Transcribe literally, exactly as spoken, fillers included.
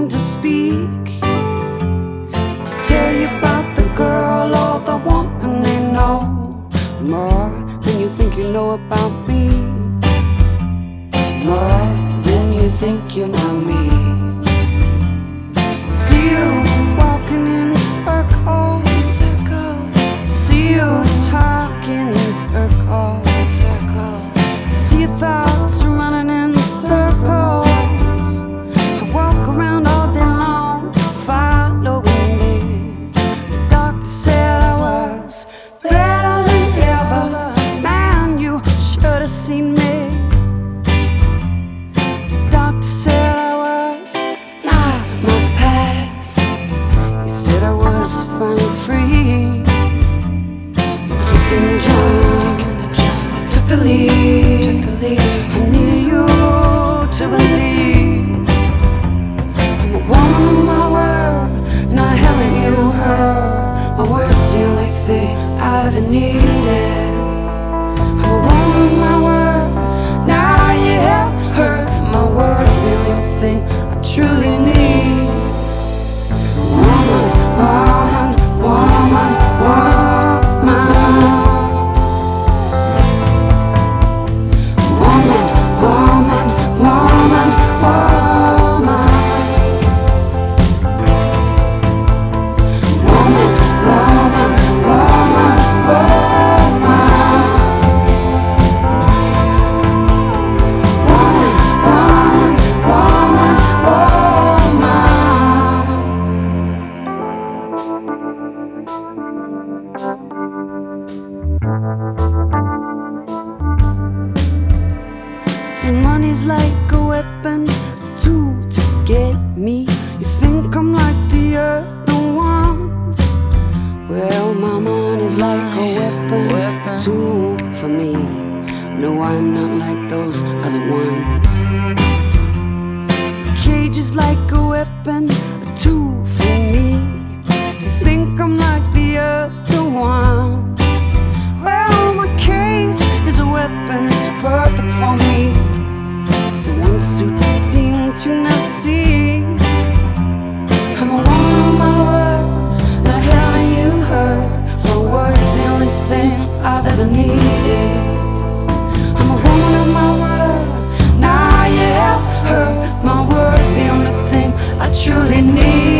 tongue to speak, to tell you about the girl all the want, and they know more than you think you know about me, more than you think you know me. See you walking in circles, see you talking in circles, see your thoughts running in circles. I walk around all day long, following me. The doctor said I was better than ever. Man, you should have seen me. The doctor said I was not my past. He said I was finally free. Taking the jump, I took the lead. I need you to believe I'm a woman of my word, not having you hurt. My word's the only thing I ever needed. I'm a woman of my word, now you have hurt. My word's the only thing I truly need. Woman, woman, woman, woman. Money's like a weapon, a tool to get me. You think I'm like the other ones? Well, my money's like a weapon, a tool for me. No, I'm not like those other ones. A cage is like a weapon, a tool for me. You think I'm like the other ones? Well, my cage is a weapon, it's perfect for me. It's the one suit you seem to not see. I'm a woman of my word, not having you hurt. My word's the only thing I've ever needed. I'm a woman of my word, now you have hurt. My word's the only thing I truly need.